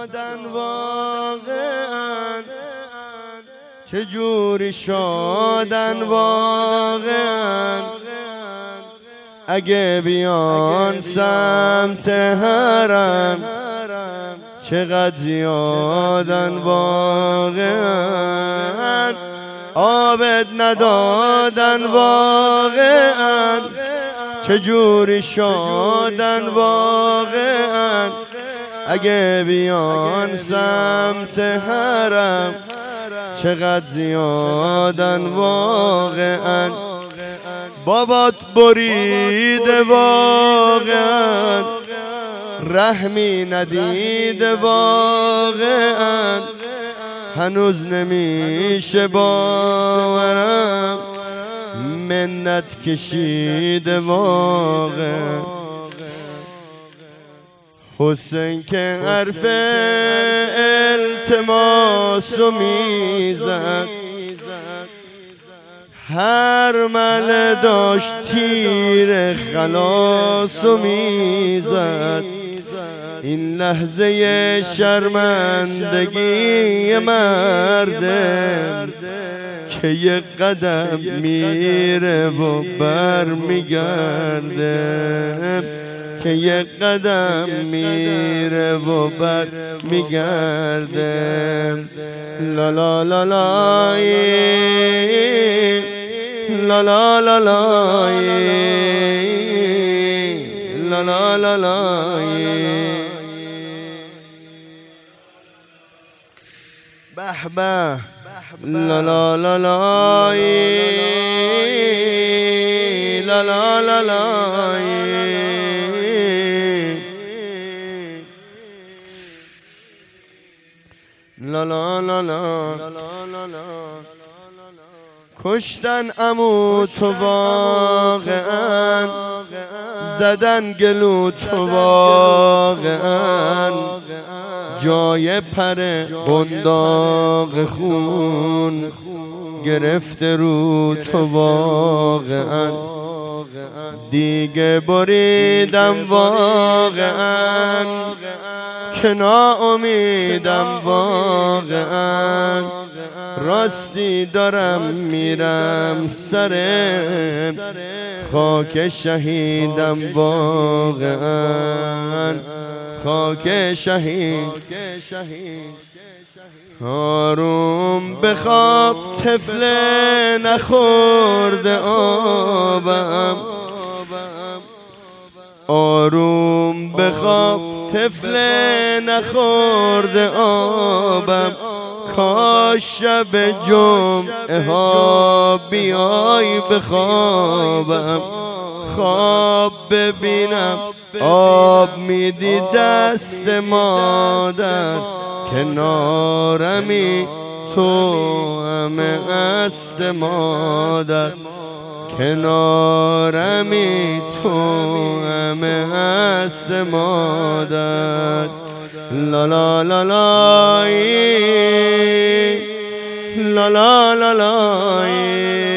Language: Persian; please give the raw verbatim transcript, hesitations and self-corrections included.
ندادن واقعا، چجوری شدن واقعا. اگه بیان سمت حرم چقدر زیادن واقعا. آبت ندادن واقعا، چجوری شدن واقعا. اگه بیان سمت حرم چقدر زیادن واقعا. بابات بریده واقعا، رحمی ندیده واقعا. هنوز نمیشه باورم، منت کشیده واقعا. حسین که حرف التماسو میزد، هر مله داشت تیر خلاصو میزد. این لحظه شرمندگی مرده که یک قدم میره و بر میگرده، که یک قدم میره و بر میگرده. لا لا لا لای لا لا لا لای لا لا لا لای. به به لا لا لا لای لا لا لا لای. لا لا لا لا کشتن عمو تو واقعا، زدن گلو تو واقعا. جای پر بنداق خون گرفته رو تو واقعا. دیگه بریدم واقعا، که ناامیدم واقعا. راستی دارم میرم سر خاک شهیدم واقعا، خاک شهید. آروم بخواب طفل نخورده آبم، آروم بخواب طفل نخورده آبم. کاش شب جمعه ها بیای بخوابم، خواب ببینم آب میدی دست مادر. کنارمی تو همه است مادر، کنارمی تو همه است مادر. لا لا لا لای لا لا لا لای.